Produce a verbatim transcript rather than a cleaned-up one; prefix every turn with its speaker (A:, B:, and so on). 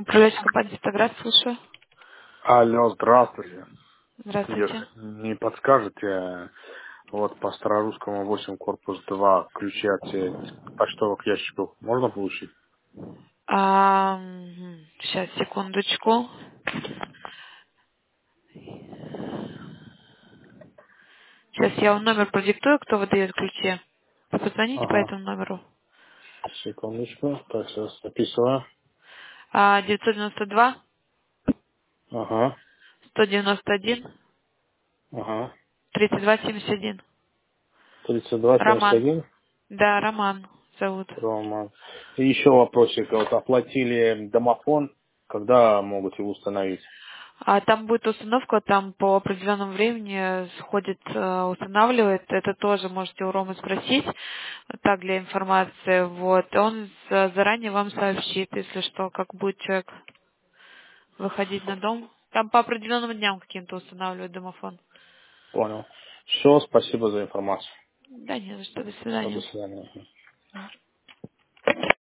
A: Крылечко Бандитоград, слушаю.
B: Алло, здравствуйте.
A: Здравствуйте.
B: Если не подскажете, вот по Старорусскому восемь, корпус два, ключи от э, почтовых ящиков можно получить?
A: А, сейчас, секундочку. Сейчас я вам номер продиктую, кто выдает ключи. Вы позвоните по
B: Ага,
A: этому номеру.
B: секундочку. Так, сейчас записываю.
A: А, девятьсот девяносто два
B: Ага,
A: сто девяносто один
B: ага.
A: тридцать два семьдесят один.
B: тридцать два семьдесят
A: Роман.
B: один.
A: Да, Роман зовут.
B: Рома. И еще вопросик. Вот оплатили домофон, когда могут его установить?
A: А там будет установка, там по определенному времени сходит, э, устанавливает. Это тоже можете у Ромы спросить, так для информации. Вот. Он за- заранее вам сообщит, если что, как будет человек выходить на дом. Там по определенным дням каким-то устанавливают домофон.
B: Понял. Все, спасибо за информацию.
A: Да, не за что. До
B: Все, до
A: свидания.
B: свидания.